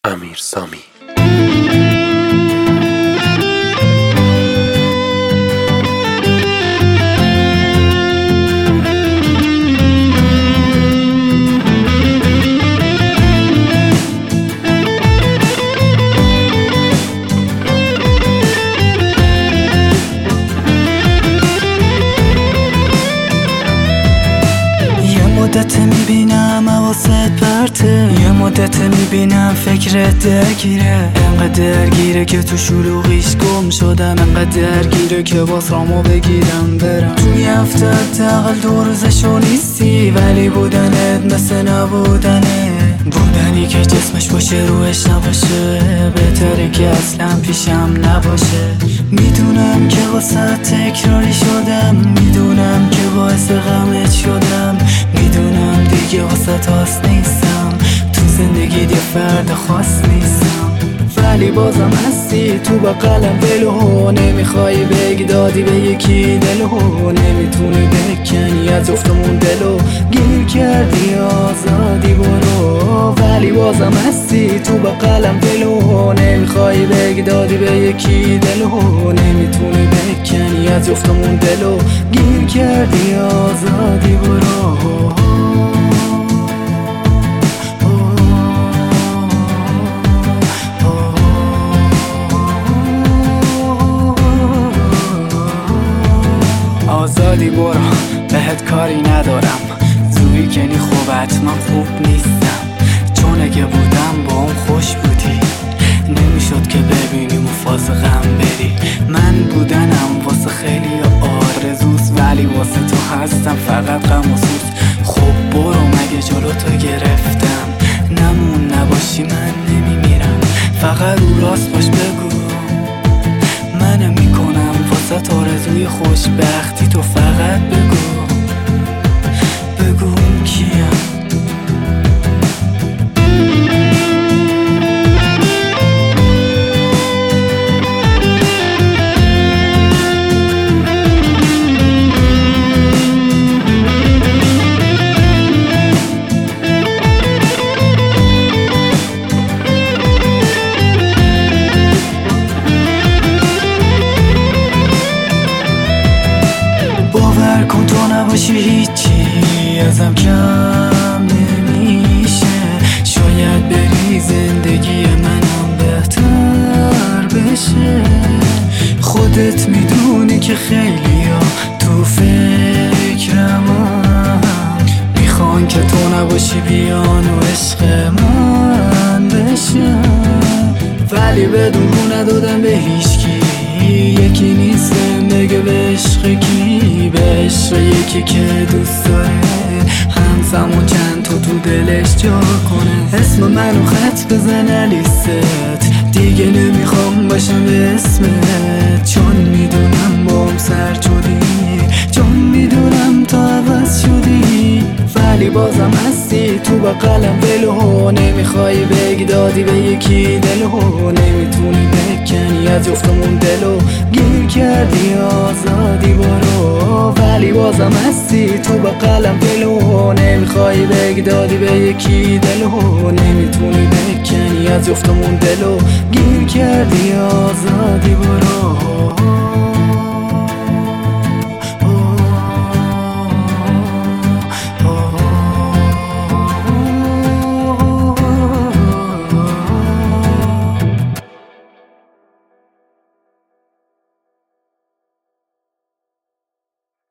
امیرسامی. مدت میبینم حواست پرته، یه مدت میبینم فکرت درگیره، انقدر درگیره که تو شلوغیش گم شدم، انقدر درگیره که باز رامو بگیرم برم. توی هفته حداقل 2 روزشو نیستی، ولی بودنت مثل نبودنه، بودنی که جسمش باشه روحش نباشه، بهتره که اصلا پیشم نباشه. میدونم که واسه تکراری شدم، میدونم که باعث غمت شدم، میدونم دیگه واسه تاس نیستم، تو زندگی یه فرد خاص نیستم، ولی بازم هستی تو بغلم دلو، نمیخوای بگی دادی به یکی دلو، نمیتونی بکنی از جفتمون دلو، گیر کردی آزادی برو، ولی بازم هستی تو بغلم دلو، نمیخوای بگی دادی به یکی دلو، نمیتونی بکنی از جفتمون دلو، گیر کردی آزادی برو. آزادی برو، بهت کاری ندارم، زوی کنی خوب حتما خوب نیستم، چون اگه بودم با اون خوش بودی، نمیشد که ببینیم و فاز غم بری. من بودنم واسه خیلی آرزوست، ولی واسه تو هستم فقط غم و سوز. خب برو مگه جلو تو گرفتم، نمون نباشی من نمیمیرم، فقط رو راست باش بگو منم میکنم واسه آرزوی خوشبختی، تو فقط بگو اون کیم. باور کن تو نباشی هیچی ازم کم نمیشه، شاید بری زندگی منم بهتر بشه. خودت میدونی که خیلی ها تو فکرمم، میخوان که تو نباشی بیان و عشق من بشه، ولی بدون رو ندادم به هیچکی، یکی نیستم بگه به عشق کی، به عشق یکی که دوست داره همزمان چند تو دلش جا کنه، اسم منو خط بزنه لیست، دیگه نمیخوام باشم به اسمت، چون میدونم بام سر شدی، چون میدونم تو عوض شدی، ولی بازم هستی تو بغلم دلو، نمیخوای بگی دادی به یکی دلو، نمیتونی بکنی از جفتمون دلو، گیر کردی آزادی برو، ولی بازم هستی تو بغلم دلو، نمیخوای بگی دادی به یکی دلو، نمیتونی بکنی از جفتمون دلو، گیر کردی آزادی برو.